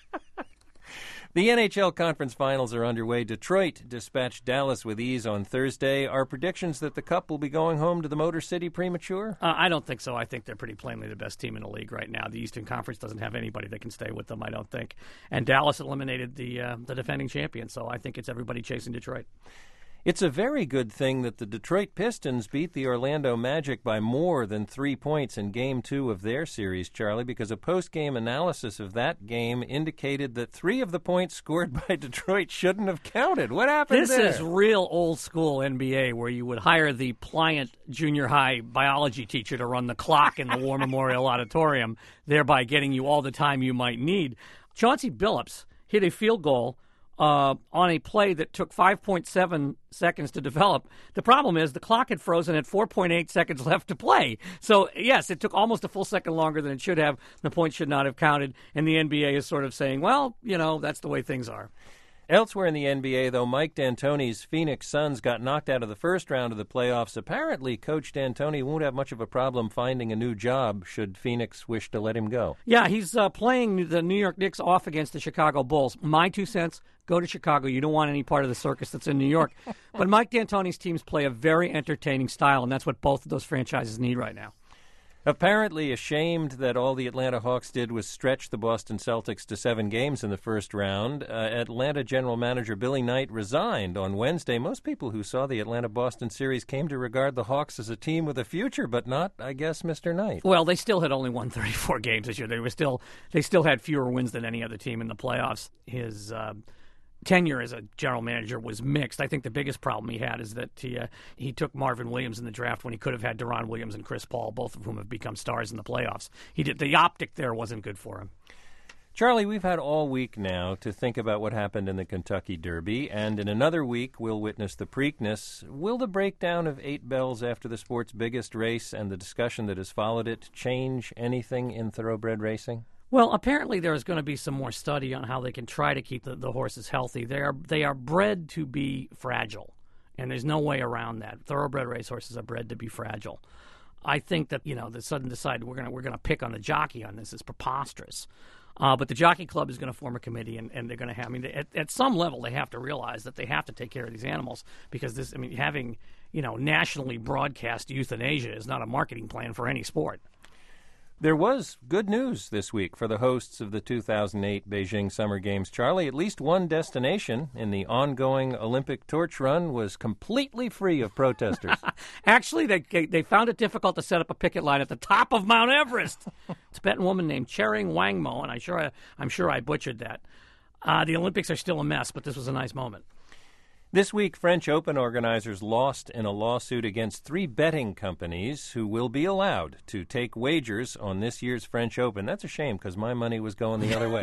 The N H L Conference Finals are underway. Detroit dispatched Dallas with ease on Thursday. Are predictions that the Cup will be going home to the Motor City premature? Uh, I don't think so. I think they're pretty plainly the best team in the league right now. The Eastern Conference doesn't have anybody that can stay with them, I don't think. And Dallas eliminated the uh, the defending champion, so I think it's everybody chasing Detroit. It's a very good thing that the Detroit Pistons beat the Orlando Magic by more than three points in Game two of their series, Charlie, because a post-game analysis of that game indicated that three of the points scored by Detroit shouldn't have counted. What happened this there? This is real old-school N B A where you would hire the pliant junior high biology teacher to run the clock in the War Memorial Auditorium, thereby getting you all the time you might need. Chauncey Billups hit a field goal Uh, on a play that took five point seven seconds to develop. The problem is the clock had frozen at four point eight seconds left to play. So, yes, it took almost a full second longer than it should have. The point should not have counted. And the N B A is sort of saying, well, you know, that's the way things are. Elsewhere in the N B A, though, Mike D'Antoni's Phoenix Suns got knocked out of the first round of the playoffs. Apparently, Coach D'Antoni won't have much of a problem finding a new job should Phoenix wish to let him go. Yeah, he's uh, playing the New York Knicks off against the Chicago Bulls. My two cents, go to Chicago. You don't want any part of the circus that's in New York. But Mike D'Antoni's teams play a very entertaining style, and that's what both of those franchises need right now. Apparently ashamed that all the Atlanta Hawks did was stretch the Boston Celtics to seven games in the first round, uh, Atlanta general manager Billy Knight resigned on Wednesday. Most people who saw the Atlanta-Boston series came to regard the Hawks as a team with a future, but not, I guess, Mister Knight. Well, they still had only won thirty-four games this year. They were still they still had fewer wins than any other team in the playoffs. His uh, tenure as a general manager was mixed. I think the biggest problem he had is that he uh, he took Marvin Williams in the draft when he could have had Deron Williams and Chris Paul, both of whom have become stars in the playoffs. He did the optic there wasn't good for him. Charlie, we've had all week now to think about what happened in the Kentucky Derby, and in another week we'll witness the Preakness. Will the breakdown of eight bells after the sport's biggest race and the discussion that has followed it change anything in thoroughbred racing? Well, apparently there is going to be some more study on how they can try to keep the, the horses healthy. They are they are bred to be fragile, and there's no way around that. Thoroughbred racehorses are bred to be fragile. I think that, you know, the sudden decide we're going we're going to pick on the jockey on this is preposterous. Uh, but the Jockey Club is going to form a committee, and, and they're going to have. I mean, they, at, at some level, they have to realize that they have to take care of these animals because this. I mean, having you know nationally broadcast euthanasia is not a marketing plan for any sport. There was good news this week for the hosts of the two thousand eight Beijing Summer Games. Charlie, at least one destination in the ongoing Olympic torch run was completely free of protesters. Actually, they they found it difficult to set up a picket line at the top of Mount Everest. Tibetan woman named Chering Wangmo, and I sure I, I'm sure I butchered that. Uh, the Olympics are still a mess, but this was a nice moment. This week, French Open organizers lost in a lawsuit against three betting companies who will be allowed to take wagers on this year's French Open. That's a shame because my money was going the other way.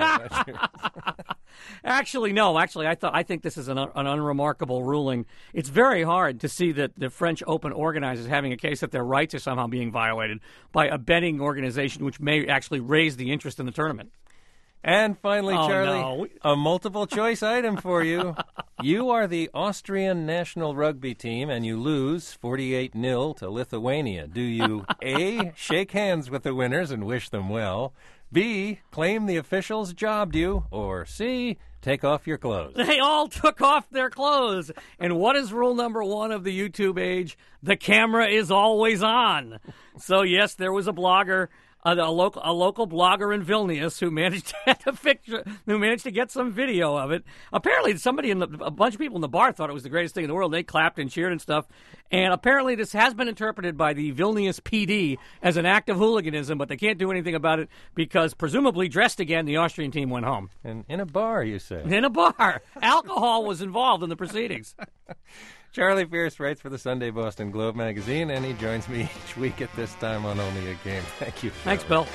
Actually, no. Actually, I thought I think this is an, an unremarkable ruling. It's very hard to see that the French Open organizers having a case that their rights are somehow being violated by a betting organization which may actually raise the interest in the tournament. And finally, oh, Charlie, no. a multiple choice item for you. You are the Austrian national rugby team, and you lose forty-eight nil to Lithuania. Do you, A, shake hands with the winners and wish them well, B, claim the officials jobbed you, or C, take off your clothes? They all took off their clothes. And what is rule number one of the YouTube age? The camera is always on. So, yes, there was a blogger, a, a, local, a local blogger in Vilnius who managed to get a picture, who managed to get some video of it. Apparently, somebody in the, a bunch of people in the bar thought it was the greatest thing in the world. They clapped and cheered and stuff. And apparently, this has been interpreted by the Vilnius P D as an act of hooliganism, but they can't do anything about it because, presumably dressed again, the Austrian team went home. And in a bar, you say? In a bar. Alcohol was involved in the proceedings. Charlie Pierce writes for the Sunday Boston Globe magazine, and he joins me each week at this time on Only a Game. Thank you. Thanks, Bill.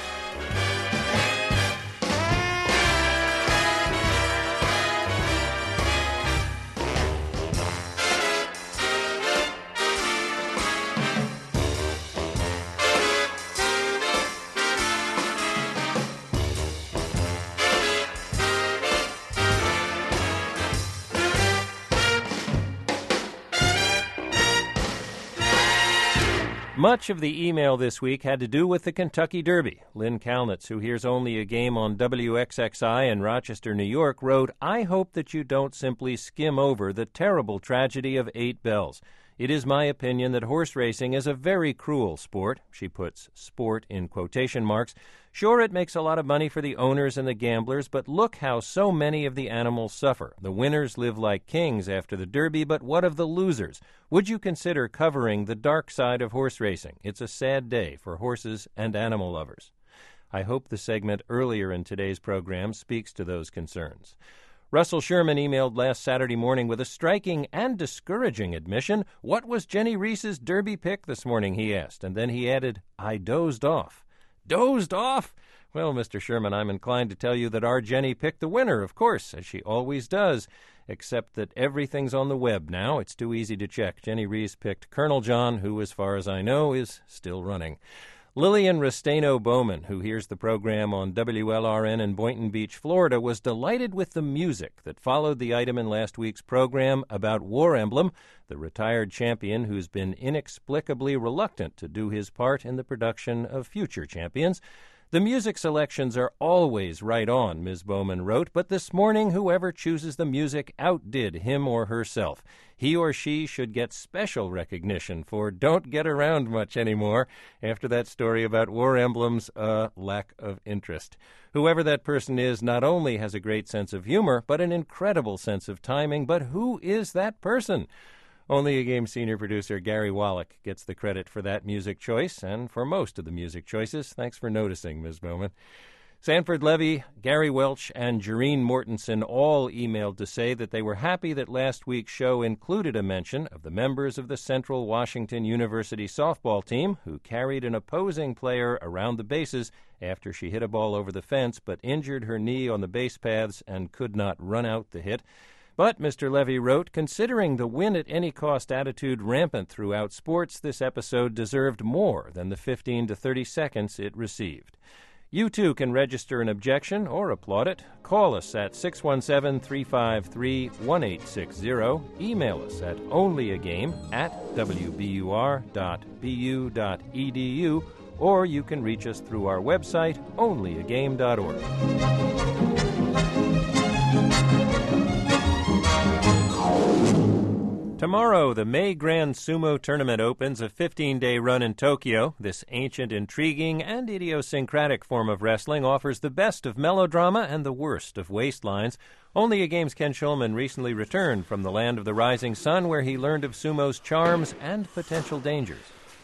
Much of the email this week had to do with the Kentucky Derby. Lynn Kalnitz, who hears Only a Game on W X X I in Rochester, New York, wrote, I hope that you don't simply skim over the terrible tragedy of Eight Bells. It is my opinion that horse racing is a very cruel sport. She puts sport in quotation marks. Sure, it makes a lot of money for the owners and the gamblers, but look how so many of the animals suffer. The winners live like kings after the Derby, but what of the losers? Would you consider covering the dark side of horse racing? It's a sad day for horses and animal lovers. I hope the segment earlier in today's program speaks to those concerns. Russell Sherman emailed last Saturday morning with a striking and discouraging admission. What was Jenny Rees's Derby pick this morning, he asked, and then he added, I dozed off. Dozed off? Well, Mister Sherman, I'm inclined to tell you that our Jenny picked the winner, of course, as she always does, except that everything's on the web now. It's too easy to check. Jenny Rees picked Colonel John, who, as far as I know, is still running. Lillian Restaino-Bowman, who hears the program on W L R N in Boynton Beach, Florida, was delighted with the music that followed the item in last week's program about War Emblem, the retired champion who's been inexplicably reluctant to do his part in the production of future champions. The music selections are always right on, Miz Bowman wrote, but this morning whoever chooses the music outdid him or herself. He or she should get special recognition for don't get around much anymore after that story about War Emblem's uh, lack of interest. Whoever that person is not only has a great sense of humor, but an incredible sense of timing. But who is that person? Only a Game senior producer Gary Wallach gets the credit for that music choice, and for most of the music choices. Thanks for noticing, Miz Bowman. Sanford Levy, Gary Welch, and Jareen Mortensen all emailed to say that they were happy that last week's show included a mention of the members of the Central Washington University softball team who carried an opposing player around the bases after she hit a ball over the fence but injured her knee on the base paths and could not run out the hit. But, Mister Levy wrote, considering the win-at-any-cost attitude rampant throughout sports, this episode deserved more than the fifteen to thirty seconds it received. You, too, can register an objection or applaud it. Call us at six one seven, three five three, one eight six zero. Email us at onlyagame at w b u r dot b u dot e d u. Or you can reach us through our website, only a game dot org. Tomorrow, the May Grand Sumo Tournament opens, a fifteen-day run in Tokyo. This ancient, intriguing, and idiosyncratic form of wrestling offers the best of melodrama and the worst of waistlines. Only a Game's Ken Schulman recently returned from the land of the rising sun, where he learned of sumo's charms and potential dangers.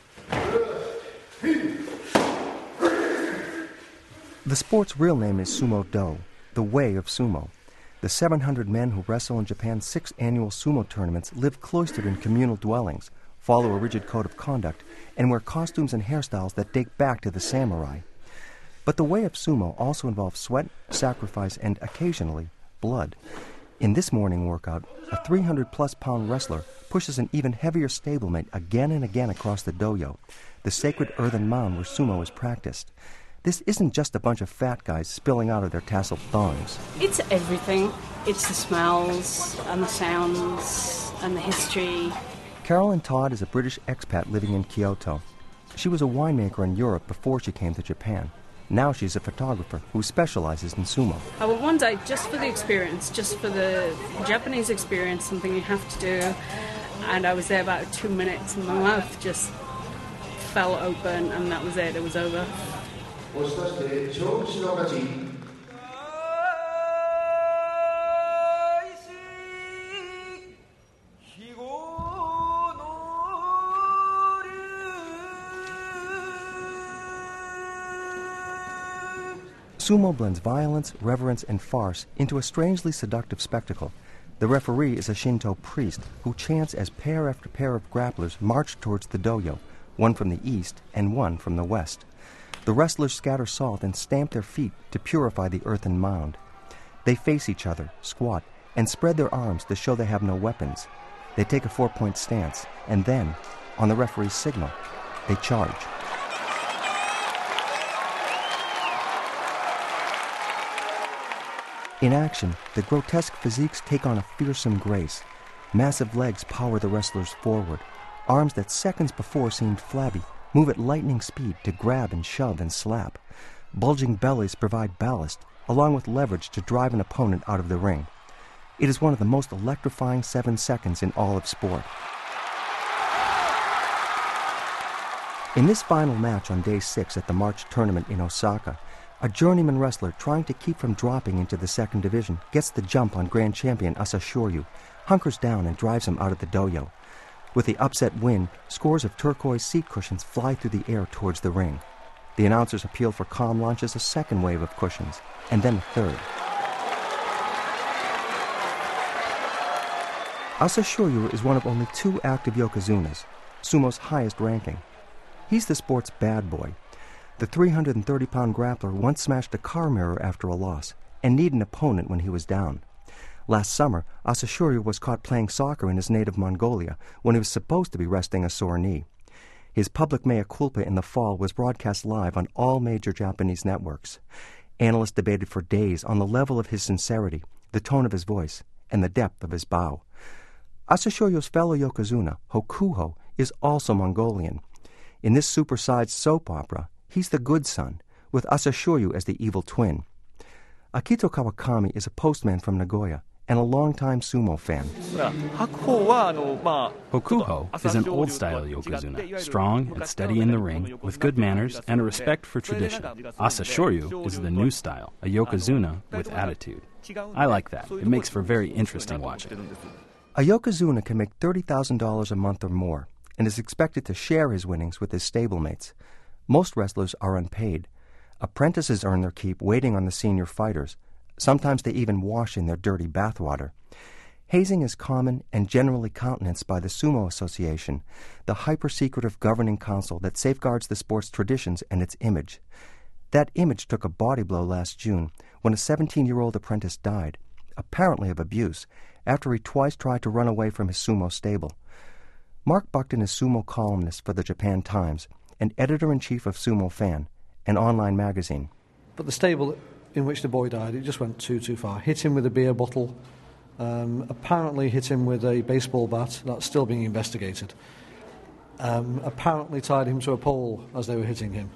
The sport's real name is Sumo Do, the way of sumo. The seven hundred men who wrestle in Japan's six annual sumo tournaments live cloistered in communal dwellings, follow a rigid code of conduct, and wear costumes and hairstyles that date back to the samurai. But the way of sumo also involves sweat, sacrifice, and occasionally, blood. In this morning workout, a three hundred plus pound wrestler pushes an even heavier stablemate again and again across the doyo, the sacred earthen mound where sumo is practiced. This isn't just a bunch of fat guys spilling out of their tasseled thongs. It's everything. It's the smells and the sounds and the history. Carolyn Todd is a British expat living in Kyoto. She was a winemaker in Europe before she came to Japan. Now she's a photographer who specializes in sumo. I went one day just for the experience, just for the Japanese experience, something you have to do. And I was there about two minutes and my mouth just fell open and that was it, it was over. Sumo blends violence, reverence, and farce into a strangely seductive spectacle. The referee is a Shinto priest who chants as pair after pair of grapplers march towards the dojo, one from the east and one from the west. The wrestlers scatter salt and stamp their feet to purify the earthen mound. They face each other, squat, and spread their arms to show they have no weapons. They take a four-point stance, and then, on the referee's signal, they charge. In action, the grotesque physiques take on a fearsome grace. Massive legs power the wrestlers forward. Arms that seconds before seemed flabby move at lightning speed to grab and shove and slap. Bulging bellies provide ballast, along with leverage to drive an opponent out of the ring. It is one of the most electrifying seven seconds in all of sport. In this final match on day six at the March tournament in Osaka, a journeyman wrestler trying to keep from dropping into the second division gets the jump on grand champion Asashoryu, hunkers down and drives him out of the dojo. With the upset win, scores of turquoise seat cushions fly through the air towards the ring. The announcers appeal for calm launches a second wave of cushions, and then a third. Asashoryu is one of only two active yokozunas, sumo's highest ranking. He's the sport's bad boy. The three hundred thirty pound grappler once smashed a car mirror after a loss and needed an opponent when he was down. Last summer, Asashoryu was caught playing soccer in his native Mongolia when he was supposed to be resting a sore knee. His public mea culpa in the fall was broadcast live on all major Japanese networks. Analysts debated for days on the level of his sincerity, the tone of his voice, and the depth of his bow. Asashoryu's fellow yokozuna, Hokuho, is also Mongolian. In this supersized soap opera, he's the good son, with Asashoryu as the evil twin. Akito Kawakami is a postman from Nagoya and a longtime sumo fan. Hokuho is an old-style yokozuna, strong and steady in the ring, with good manners and a respect for tradition. Asashoryu is the new style, a yokozuna with attitude. I like that. It makes for very interesting watching. A yokozuna can make thirty thousand dollars a month or more and is expected to share his winnings with his stablemates. Most wrestlers are unpaid. Apprentices earn their keep waiting on the senior fighters. Sometimes they even wash in their dirty bathwater. Hazing is common and generally countenanced by the Sumo Association, the hyper-secretive governing council that safeguards the sport's traditions and its image. That image took a body blow last June when a seventeen-year-old apprentice died, apparently of abuse, after he twice tried to run away from his sumo stable. Mark Buckton is sumo columnist for the Japan Times and editor-in-chief of Sumo Fan, an online magazine. But the stable in which the boy died, it just went too, too far. Hit him with a beer bottle, um, apparently hit him with a baseball bat. That's still being investigated. Um, apparently tied him to a pole as they were hitting him.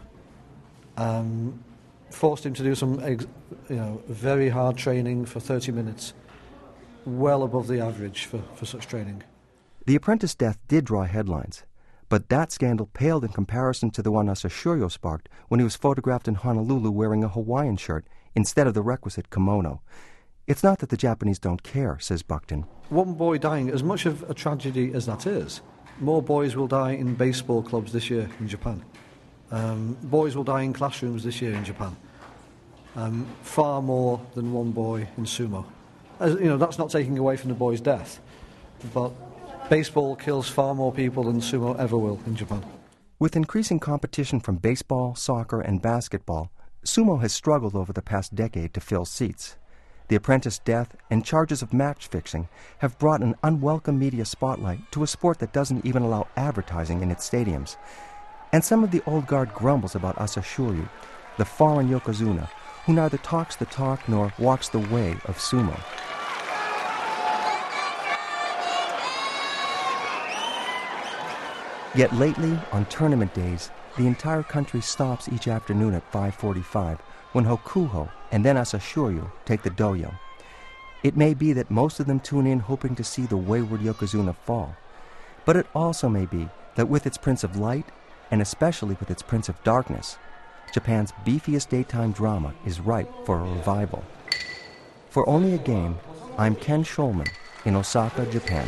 Um, forced him to do some ex- you know, very hard training for thirty minutes, well above the average for, for such training. The apprentice death did draw headlines, but that scandal paled in comparison to the one Asashoryu sparked when he was photographed in Honolulu wearing a Hawaiian shirt instead of the requisite kimono. It's not that the Japanese don't care, says Buckton. One boy dying, as much of a tragedy as that is, more boys will die in baseball clubs this year in Japan. Um, boys will die in classrooms this year in Japan. Um, far more than one boy in sumo. As, you know, that's not taking away from the boy's death, but baseball kills far more people than sumo ever will in Japan. With increasing competition from baseball, soccer, and basketball, sumo has struggled over the past decade to fill seats. The apprentice death and charges of match fixing have brought an unwelcome media spotlight to a sport that doesn't even allow advertising in its stadiums. And some of the old guard grumbles about Asashoryu, the foreign yokozuna, who neither talks the talk nor walks the way of sumo. Yet lately, on tournament days, the entire country stops each afternoon at five forty-five when Hokuho and then Asashoryu take the dohyo. It may be that most of them tune in hoping to see the wayward Yokozuna fall. But it also may be that with its Prince of Light, and especially with its Prince of Darkness, Japan's beefiest daytime drama is ripe for a revival. For Only a Game, I'm Ken Schulman in Osaka, Japan.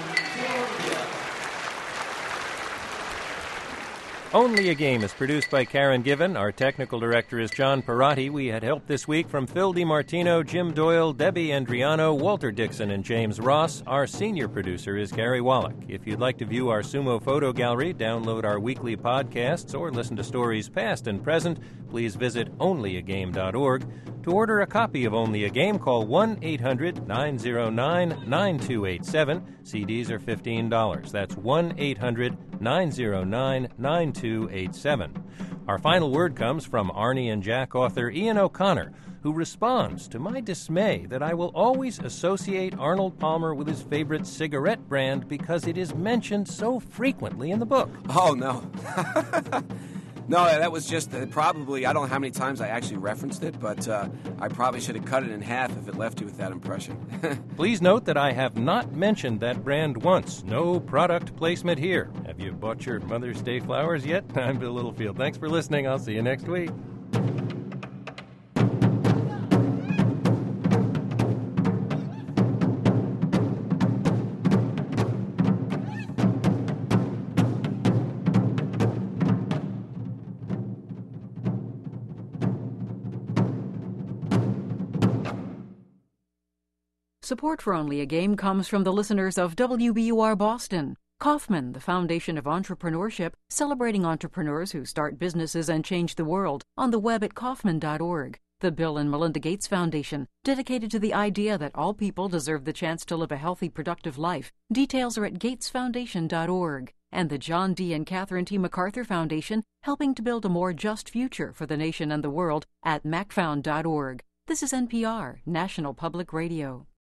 Only a Game is produced by Karen Given. Our technical director is John Perotti. We had help this week from Phil DiMartino, Jim Doyle, Debbie Andriano, Walter Dixon, and James Ross. Our senior producer is Gary Wallach. If you'd like to view our Sumo photo gallery, download our weekly podcasts, or listen to stories past and present, please visit only a game dot org. To order a copy of Only a Game, call one eight hundred nine oh nine nine two eight seven. C Ds are fifteen dollars. That's one eight hundred nine oh nine nine two eight seven. Our final word comes from Arnie and Jack author Ian O'Connor, who responds to my dismay that I will always associate Arnold Palmer with his favorite cigarette brand because it is mentioned so frequently in the book. Oh, no. No, that was just uh, probably, I don't know how many times I actually referenced it, but uh, I probably should have cut it in half if it left you with that impression. Please note that I have not mentioned that brand once. No product placement here. Have you bought your Mother's Day flowers yet? I'm Bill Littlefield. Thanks for listening. I'll see you next week. Support for Only a Game comes from the listeners of W B U R Boston. Kaufman, the Foundation of Entrepreneurship, celebrating entrepreneurs who start businesses and change the world, on the web at kaufman dot org. The Bill and Melinda Gates Foundation, dedicated to the idea that all people deserve the chance to live a healthy, productive life. Details are at gates foundation dot org. And the John D. and Catherine T. MacArthur Foundation, helping to build a more just future for the nation and the world at mac found dot org. This is N P R, National Public Radio.